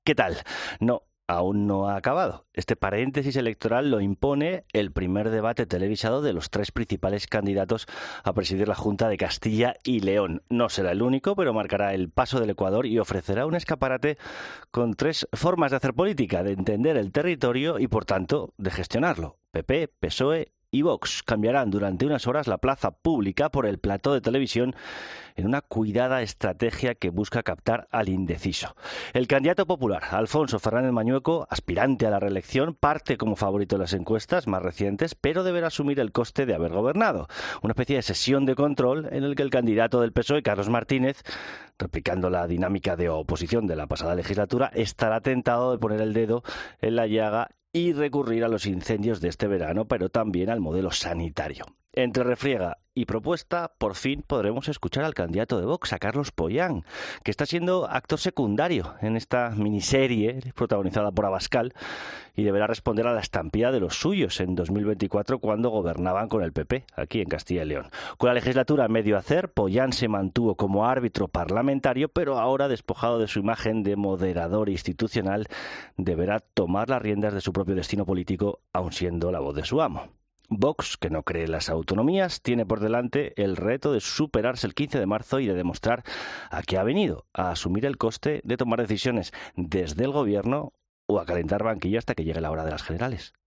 ¿Qué tal? No, aún no ha acabado. Este paréntesis electoral lo impone el primer debate televisado de los tres principales candidatos a presidir la Junta de Castilla y León. No será el único, pero marcará el paso del Ecuador y ofrecerá un escaparate con tres formas de hacer política, de entender el territorio y, por tanto, de gestionarlo. PP, PSOE y Vox cambiarán durante unas horas la plaza pública por el plató de televisión en una cuidada estrategia que busca captar al indeciso. El candidato popular, Alfonso Fernández Mañueco, aspirante a la reelección, parte como favorito en las encuestas más recientes, pero deberá asumir el coste de haber gobernado. Una especie de sesión de control en el que el candidato del PSOE, Carlos Martínez, replicando la dinámica de oposición de la pasada legislatura, estará tentado de poner el dedo en la llaga y recurrir a los incendios de este verano, pero también al modelo sanitario. Entre refriega y propuesta, por fin podremos escuchar al candidato de Vox, a Carlos Pollán, que está siendo actor secundario en esta miniserie protagonizada por Abascal y deberá responder a la estampida de los suyos en 2024 cuando gobernaban con el PP, aquí en Castilla y León. Con la legislatura a medio hacer, Pollán se mantuvo como árbitro parlamentario, pero ahora, despojado de su imagen de moderador institucional, deberá tomar las riendas de su propio destino político, aun siendo la voz de su amo. Vox, que no cree en las autonomías, tiene por delante el reto de superarse el 15 de marzo y de demostrar a qué ha venido, a asumir el coste de tomar decisiones desde el gobierno o a calentar banquillo hasta que llegue la hora de las generales.